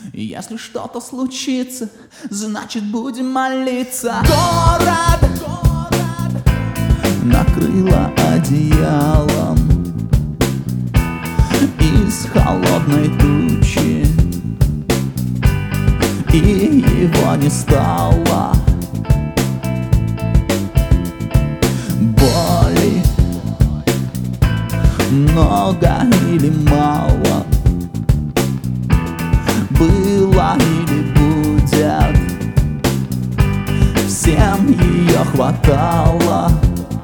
Если что-то случится, значит будем молиться. Город накрыло одеялом из холодной тучи, и его не стало. Боли много или мало, было или будет, всем ее хватало.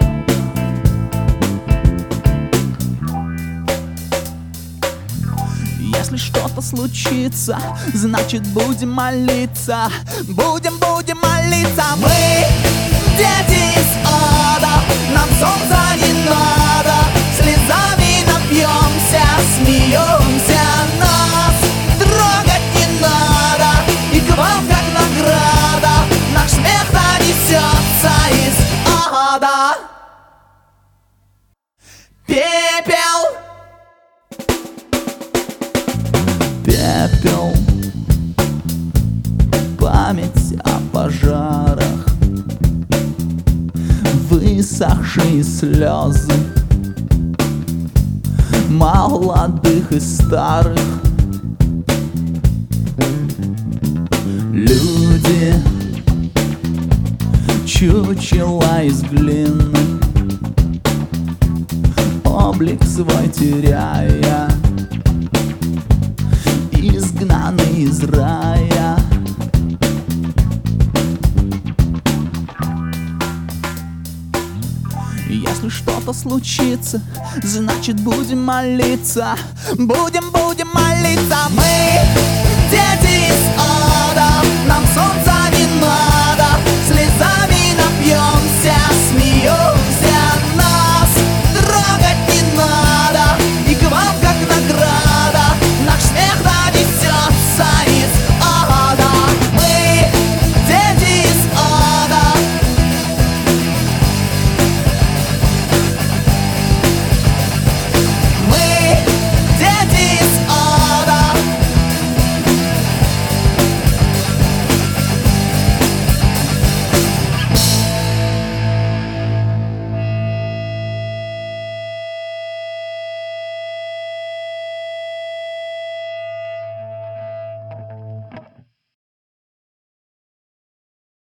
Если что-то случится, значит будем молиться. Будем молиться. Мы дети из ада, нам солнца не надо. Слезами напьемся, смеемся, нас трогать не надо. И к вам как награда наш смех донесется из ада. Пепел, пепел, память о пожарах, высохшие слезы молодых и старых. Люди, чучела из глины, облик свой теряя, изгнанный из рая. Если что-то случится, значит будем молиться. Будем молиться. Мы